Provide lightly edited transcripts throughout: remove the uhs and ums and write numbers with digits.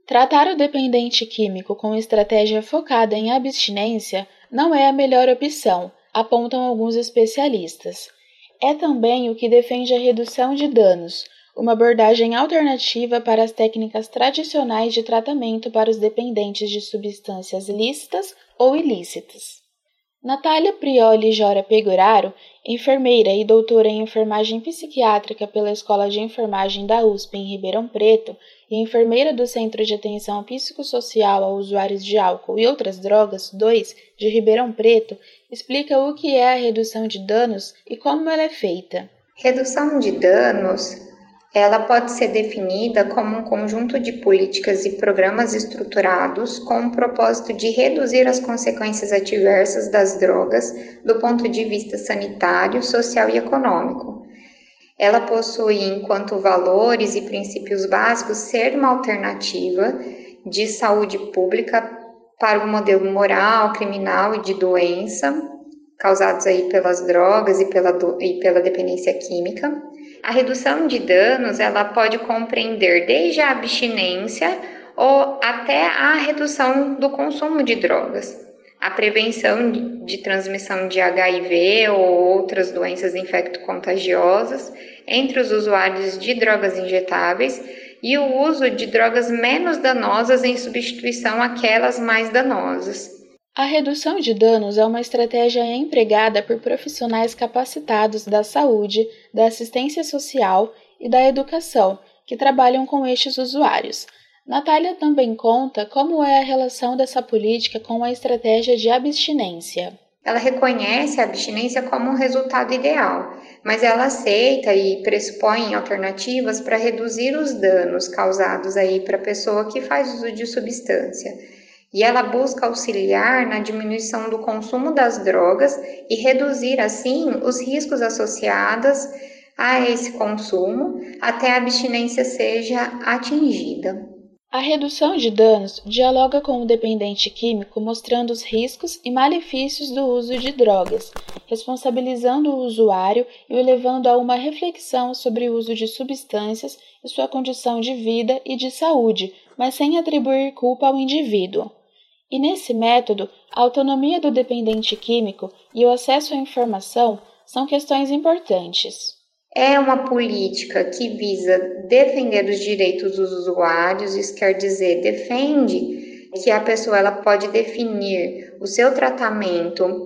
Tratar o dependente químico com estratégia focada em abstinência não é a melhor opção, apontam alguns especialistas. É também o que defende a redução de danos, uma abordagem alternativa para as técnicas tradicionais de tratamento para os dependentes de substâncias lícitas ou ilícitas. Natália Prioli Jora Pegoraro, enfermeira e doutora em enfermagem psiquiátrica pela Escola de Enfermagem da USP em Ribeirão Preto e enfermeira do Centro de Atenção Psicossocial a Usuários de Álcool e Outras Drogas, 2, de Ribeirão Preto, explica o que é a redução de danos e como ela é feita. Redução de danos, ela pode ser definida como um conjunto de políticas e programas estruturados com o propósito de reduzir as consequências adversas das drogas do ponto de vista sanitário, social e econômico. Ela possui, enquanto valores e princípios básicos, ser uma alternativa de saúde pública para o modelo moral, criminal e de doença causados aí pelas drogas e pela dependência química. A redução de danos, ela pode compreender desde a abstinência ou até a redução do consumo de drogas, a prevenção de transmissão de HIV ou outras doenças infecto-contagiosas entre os usuários de drogas injetáveis e o uso de drogas menos danosas em substituição àquelas mais danosas. A redução de danos é uma estratégia empregada por profissionais capacitados da saúde, da assistência social e da educação, que trabalham com estes usuários. Natália também conta como é a relação dessa política com a estratégia de abstinência. Ela reconhece a abstinência como um resultado ideal, mas ela aceita e pressupõe alternativas para reduzir os danos causados aí para a pessoa que faz uso de substância. E ela busca auxiliar na diminuição do consumo das drogas e reduzir, assim, os riscos associados a esse consumo até a abstinência seja atingida. A redução de danos dialoga com o dependente químico mostrando os riscos e malefícios do uso de drogas, responsabilizando o usuário e o levando a uma reflexão sobre o uso de substâncias e sua condição de vida e de saúde, mas sem atribuir culpa ao indivíduo. E nesse método, a autonomia do dependente químico e o acesso à informação são questões importantes. É uma política que visa defender os direitos dos usuários, isso quer dizer, defende que a pessoa ela pode definir o seu tratamento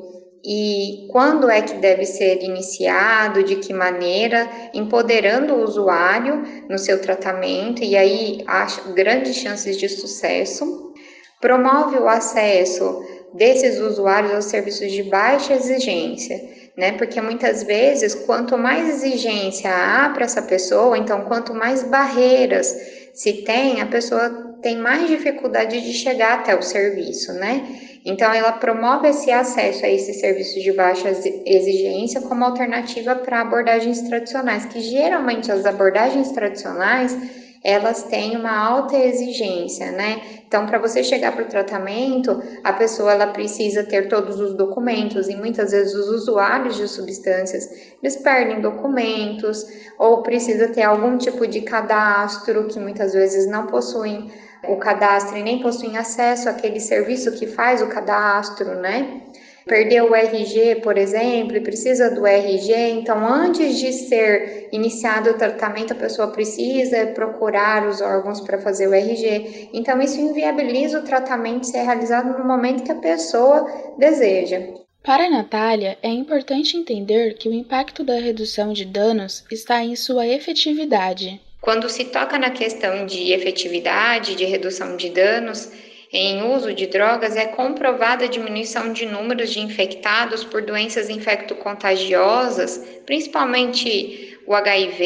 e quando é que deve ser iniciado, de que maneira, empoderando o usuário no seu tratamento, e aí há grandes chances de sucesso. Promove o acesso desses usuários aos serviços de baixa exigência, né? Porque muitas vezes, quanto mais exigência há para essa pessoa, então quanto mais barreiras se tem, a pessoa tem mais dificuldade de chegar até o serviço, né? Então, ela promove esse acesso a esses serviços de baixa exigência como alternativa para abordagens tradicionais, que geralmente as abordagens tradicionais elas têm uma alta exigência, né? Então, para você chegar para o tratamento, a pessoa ela precisa ter todos os documentos e muitas vezes os usuários de substâncias, eles perdem documentos ou precisa ter algum tipo de cadastro que muitas vezes não possuem o cadastro e nem possuem acesso àquele serviço que faz o cadastro, né? Perdeu o RG, por exemplo, e precisa do RG, então antes de ser iniciado o tratamento, a pessoa precisa procurar os órgãos para fazer o RG. Então isso inviabiliza o tratamento ser realizado no momento que a pessoa deseja. Para a Natália, é importante entender que o impacto da redução de danos está em sua efetividade. Quando se toca na questão de efetividade, de redução de danos, em uso de drogas, é comprovada a diminuição de números de infectados por doenças infecto-contagiosas, principalmente o HIV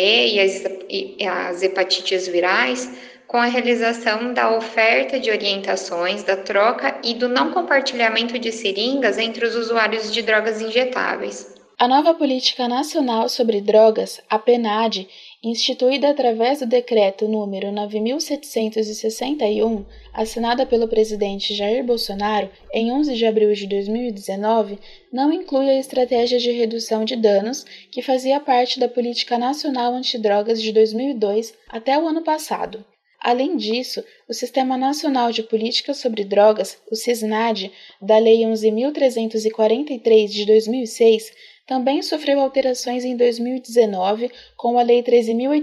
e as hepatites virais, com a realização da oferta de orientações, da troca e do não compartilhamento de seringas entre os usuários de drogas injetáveis. A nova Política Nacional sobre Drogas, a PNAD, instituída através do Decreto número 9.761, assinada pelo presidente Jair Bolsonaro em 11 de abril de 2019, não inclui a estratégia de redução de danos, que fazia parte da Política Nacional Antidrogas de 2002 até o ano passado. Além disso, o Sistema Nacional de Políticas sobre Drogas, o SISNAD, da Lei 11.343 de 2006, também sofreu alterações em 2019 com a Lei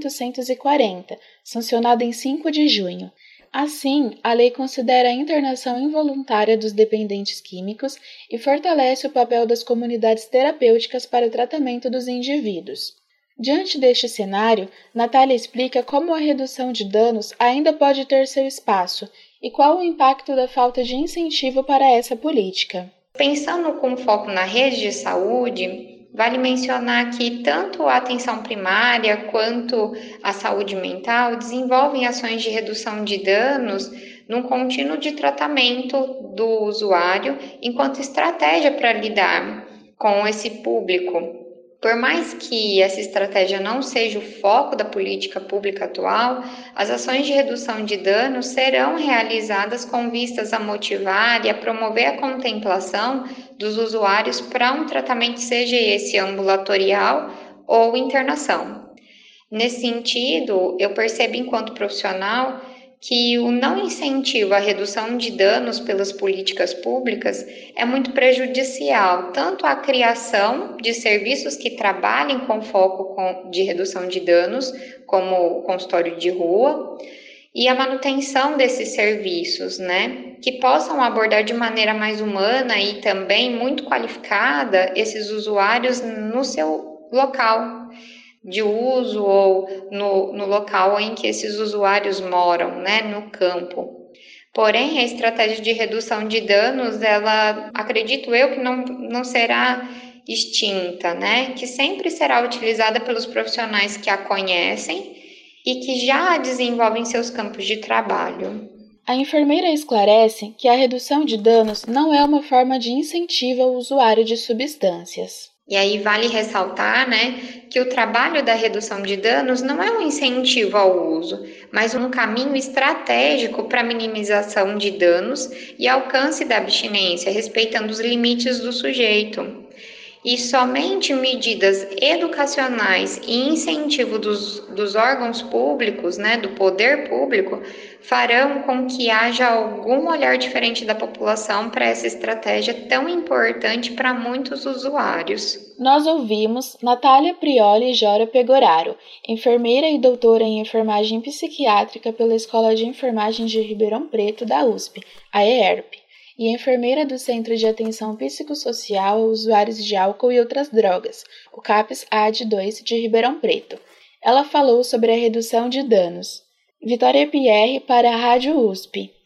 13.840, sancionada em 5 de junho. Assim, a lei considera a internação involuntária dos dependentes químicos e fortalece o papel das comunidades terapêuticas para o tratamento dos indivíduos. Diante deste cenário, Natália explica como a redução de danos ainda pode ter seu espaço e qual o impacto da falta de incentivo para essa política. Pensando com foco na rede de saúde, vale mencionar que tanto a atenção primária quanto a saúde mental desenvolvem ações de redução de danos num contínuo de tratamento do usuário enquanto estratégia para lidar com esse público. Por mais que essa estratégia não seja o foco da política pública atual, as ações de redução de danos serão realizadas com vistas a motivar e a promover a contemplação dos usuários para um tratamento, seja esse ambulatorial ou internação. Nesse sentido, eu percebo enquanto profissional que o não incentivo à redução de danos pelas políticas públicas é muito prejudicial, tanto à criação de serviços que trabalhem com foco de redução de danos, como o consultório de rua, e a manutenção desses serviços, que possam abordar de maneira mais humana e também muito qualificada esses usuários no seu local de uso ou no local em que esses usuários moram, no campo. Porém, a estratégia de redução de danos, ela, acredito eu, que não será extinta, que sempre será utilizada pelos profissionais que a conhecem e que já desenvolvem seus campos de trabalho. A enfermeira esclarece que a redução de danos não é uma forma de incentivo ao usuário de substâncias. E aí vale ressaltar, que o trabalho da redução de danos não é um incentivo ao uso, mas um caminho estratégico para a minimização de danos e alcance da abstinência, respeitando os limites do sujeito. E somente medidas educacionais e incentivo dos órgãos públicos, do poder público, farão com que haja algum olhar diferente da população para essa estratégia tão importante para muitos usuários. Nós ouvimos Natália Prioli Jora Pegoraro, enfermeira e doutora em enfermagem psiquiátrica pela Escola de Enfermagem de Ribeirão Preto da USP, a EERP, e enfermeira do Centro de Atenção Psicossocial a Usuários de Álcool e Outras Drogas, o CAPS-AD2 de Ribeirão Preto. Ela falou sobre a redução de danos. Vitória Pierre para a Rádio USP.